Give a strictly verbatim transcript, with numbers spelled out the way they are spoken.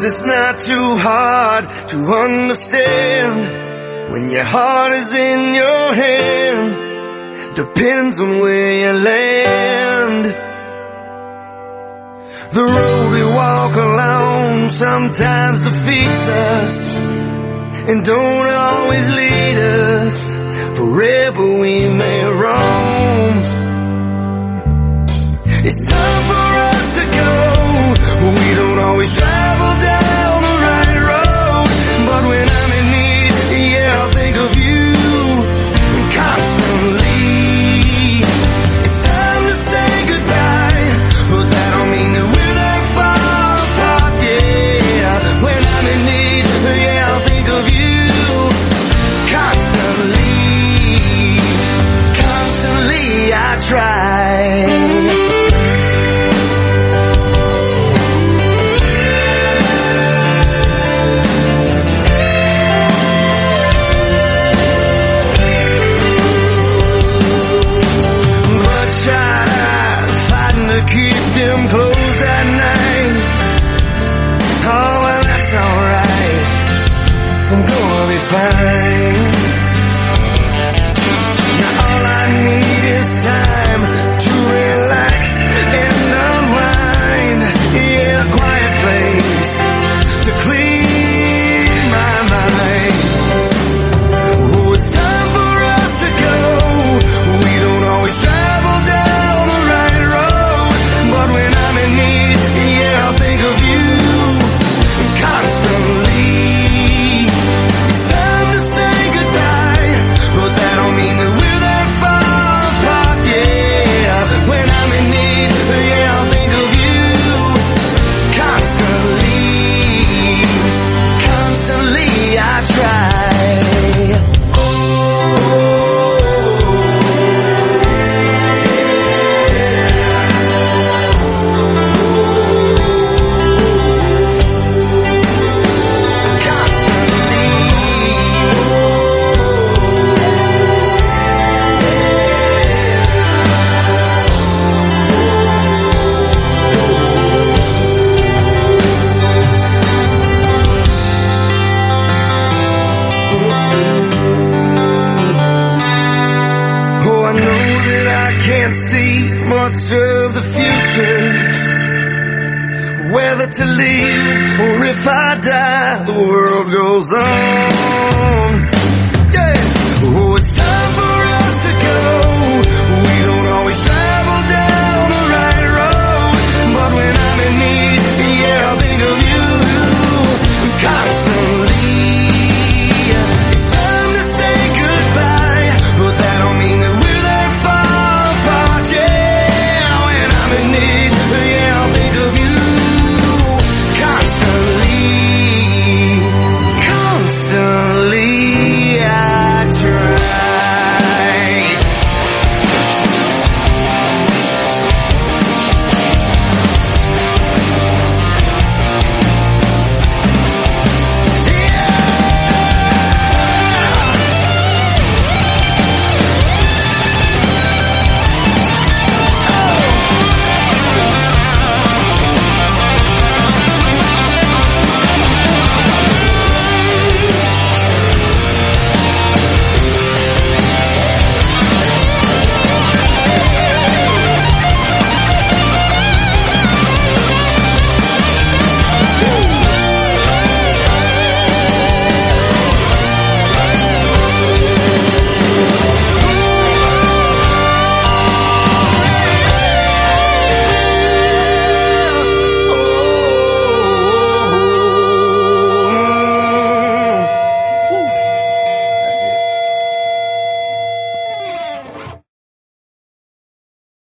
it's not too hard to understand when your heart is in your hand. Depends on where you land. The road we walk along sometimes defeats us and don't always lead us. Forever we may roam. It's time for us to go. We don't always travel down the right road, but when I'm in need, yeah, I'll think of you constantly. It's time to say goodbye, but that don't mean that we're that far apart, yeah. When I'm in need, yeah, I'll think of you constantly. Constantly I try. Closed at night. Oh, well, that's alright. I'm gonna be fine. Now all I need is time to relax and unwind. Yeah, a quiet place to clear my mind. Oh, it's time for us to go. We don't always travel down the right road, but when I'm in need, yeah, I'll think of you constantly. It's time to say goodbye, but that don't mean that we're that far apart, yeah. When I'm in need, yeah, I'll think of you constantly. Constantly I try. Can't see much of the future, whether to leave or if I die, the world goes on.